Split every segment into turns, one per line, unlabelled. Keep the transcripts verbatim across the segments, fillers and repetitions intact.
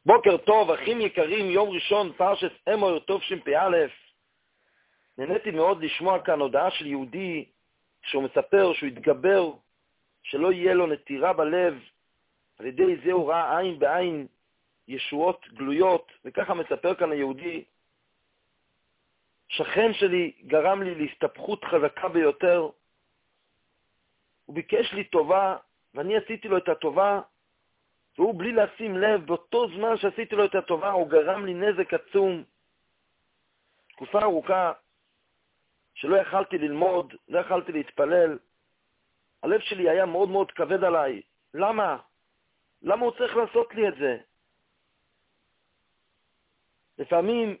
בוקר טוב, אחים יקרים, יום ראשון, פרשת אמור תשפ"א. נהניתי מאוד לשמוע כאן הודעה של יהודי, שהוא מספר שהוא יתגבר, שלא יהיה לו נטירה בלב, על ידי זה הוא ראה עין בעין ישועות גלויות, וככה מספר כאן היהודי, שכן שלי גרם לי להסתפחות חזקה ביותר, הוא ביקש לי טובה, ואני עשיתי לו את הטובה, והוא בלי לשים לב, באותו זמן שעשיתי לו את הטובה, הוא גרם לי נזק עצום. תקופה ארוכה שלא יכלתי ללמוד, לא יכלתי להתפלל. הלב שלי היה מאוד מאוד כבד עליי. למה? למה הוא צריך לעשות לי את זה? לפעמים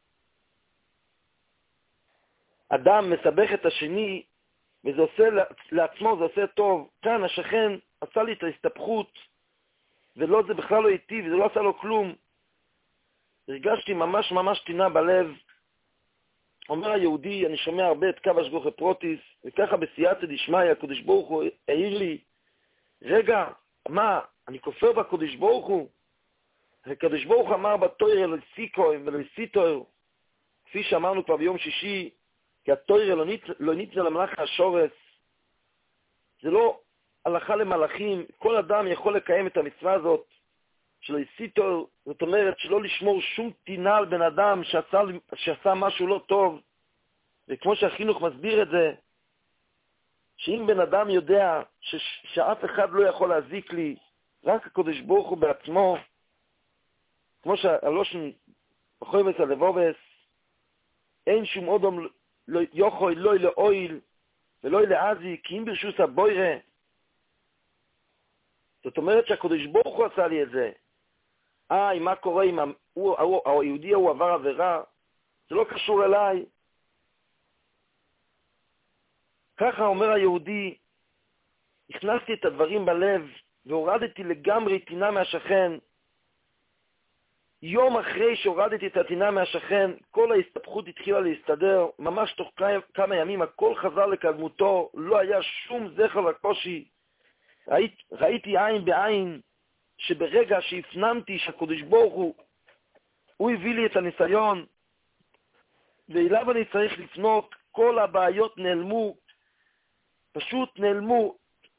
אדם מסבך את השני, וזה עושה לעצמו, זה עושה טוב. כאן השכן עשה לי את ההסתפחות, ולא, זה בכלל לא איתי, וזה לא עשה לו כלום. הרגשתי ממש ממש תינה בלב. אומר היהודי, אני שומע הרבה את קו השגוחי פרוטיס, וככה בסייעתא דשמיא, הקדוש ברוך הוא העיר לי, רגע, מה, אני כופר בקדוש ברוך הוא? הקדוש ברוך הוא אמר בתוירה לסיקוי ולסיטור, כפי שאמרנו כבר ביום שישי, כי התוירה לא ניתנה למלאך השורס. זה לא הלכה למלאכים, כל אדם יכול לקיים את המצווה הזאת של הסיטור, זאת אומרת שלא לשמור שום טינה על בן אדם שעשה, שעשה משהו לא טוב. וכמו שהחינוך מסביר את זה, שאם בן אדם יודע ש, שאף אחד לא יכול להזיק לי, רק הקדוש ברוך הוא בעצמו, כמו שהלושן בחויבס הלבובס, אין שום אודום לא יוכוי, לא לאויל ולא לעזי, כי אם ברשוס הבוירה, זאת אומרת שהקדוש ברוך הוא עשה לי את זה. אה, מה קורה אם הוא, הוא, היהודי הוא עבר עבירה? זה לא קשור אליי. ככה אומר היהודי, הכנסתי את הדברים בלב והורדתי לגמרי טינה מהשכן. יום אחרי שהורדתי את הטינה מהשכן, כל ההסתפחות התחילה להסתדר. ממש תוך כמה ימים הכל חזר לקדמותו, לא היה שום זכר לקושי. ראית, ראיתי עין בעין שברגע שהפנמתי שהקדוש ברוך הוא, הוא הביא לי את הניסיון, ואליו אני צריך לפנות, כל הבעיות נעלמו, פשוט נעלמו.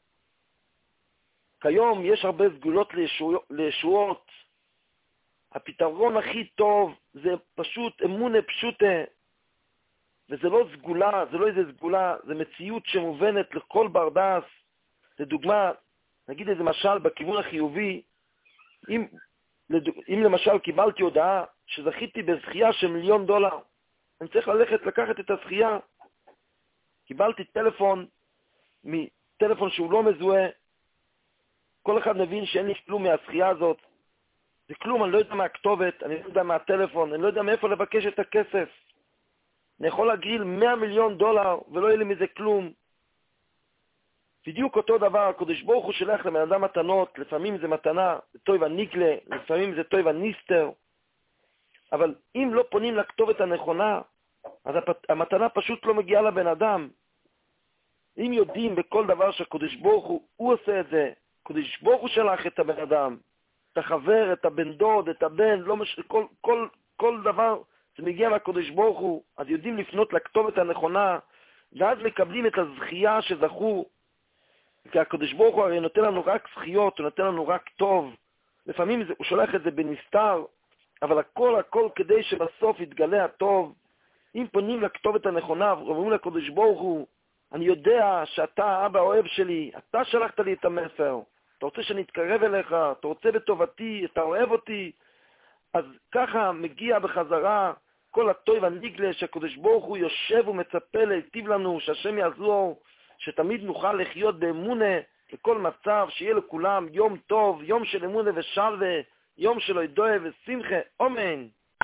כיום יש הרבה סגולות לישוע, לישועות. הפתרון הכי טוב זה פשוט אמונה פשוטה, וזה לא סגולה, זה לא איזה סגולה, זה מציאות שמובנת לכל בר דעת. לדוגמה, נגיד איזה משל בכיוון החיובי, אם, אם למשל קיבלתי הודעה שזכיתי בזכייה של מיליון דולר, אני צריך ללכת לקחת את הזכייה. קיבלתי טלפון, מטלפון שהוא לא מזוהה, כל אחד מבין שאין לי כלום מהזכייה הזאת, זה כלום, אני לא יודע מה הכתובת, אני לא יודע מה הטלפון, אני לא יודע מאיפה לבקש את הכסף. אני יכול להגריל מאה מיליון דולר ולא יהיה לי מזה כלום. בדיוק אותו דבר, הקדוש ברוך הוא שלח לבן אדם מתנות, לפעמים זה מתנה, זה טוב הניגלה, לפעמים זה טוב הניסטר, אבל אם לא פונים לכתובת הנכונה, אז המתנה פשוט לא מגיעה לבן אדם. אם יודעים בכל דבר שהקדוש ברוך הוא, הוא עושה את זה, הקדוש ברוך הוא שלח את הבן אדם, את החבר, את הבן דוד, את הבן, לא מש... כל, כל, כל דבר זה מגיע מהקדוש ברוך הוא, אז יודעים לפנות לכתובת הנכונה, ואז מקבלים את הזכייה שזכו, כי הקדוש ברוך הוא הרי נותן לנו רק זכיות, הוא נותן לנו רק טוב. לפעמים זה, הוא שולח את זה בנסתר, אבל הכל הכל כדי שבסוף יתגלה הטוב. אם פונים לכתובת הנכונה ואומרים לקדוש ברוך הוא, אני יודע שאתה האבא האוהב שלי, אתה שלחת לי את המסר, אתה רוצה שאני אתקרב אליך, אתה רוצה בטובתי, אתה אוהב אותי, אז ככה מגיע בחזרה כל הטוב הניגלה שהקדוש ברוך הוא יושב ומצפה להיטיב לנו, שהשם יעזור, שתמיד נוכל לחיות באמונה בכל מצב, שיהיה לכולם יום טוב, יום של אמונה ושלווה, יום של הודיה ושמחה, אמן.